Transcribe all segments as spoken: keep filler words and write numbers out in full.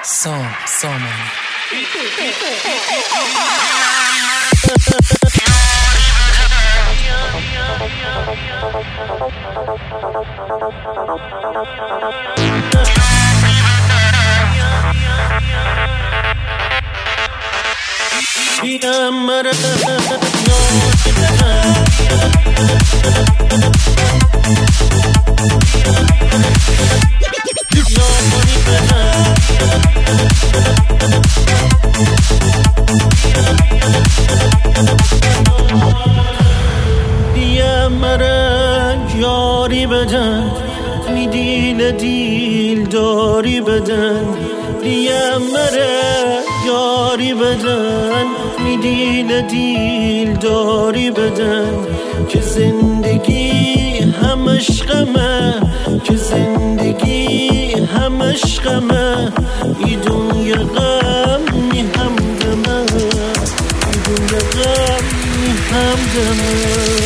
سام سامانی دیدم مرا دیم مرا یاری بدن می دیل دیل داری بدن دیم مرا یاری بدن می دیل دیل داری بدن که زندگی همش غمه که زندگی همش غمه ای دنیا غم می همدمه ای دنیا غم می همدمه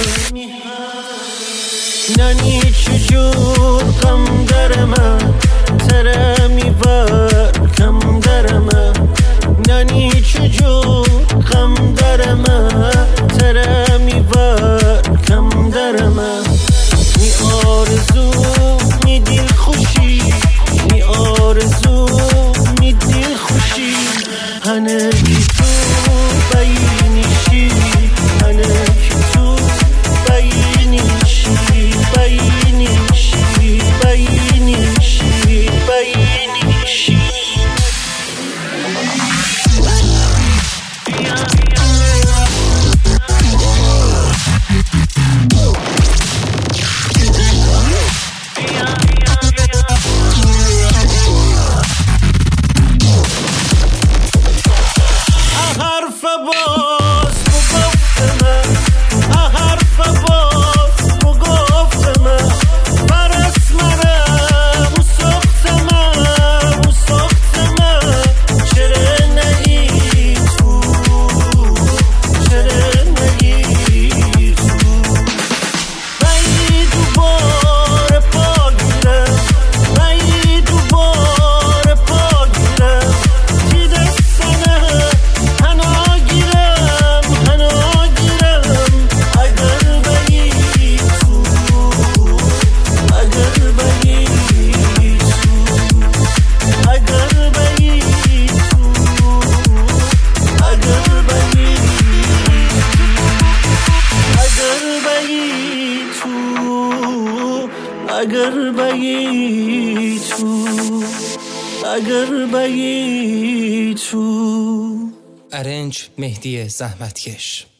نانی چجور غم درمه تره می بر کم درمه نانی چجور غم درمه تره می بر کم درمه می آرزو می دل خوشی می آرزو می دل خوشی هنه کی تو بینیشی هنه کی تو بینیشی بینیشی بینیشی بینیشی اگر بگی تو اگر بگی تو ارنج مهدی زحمتکش.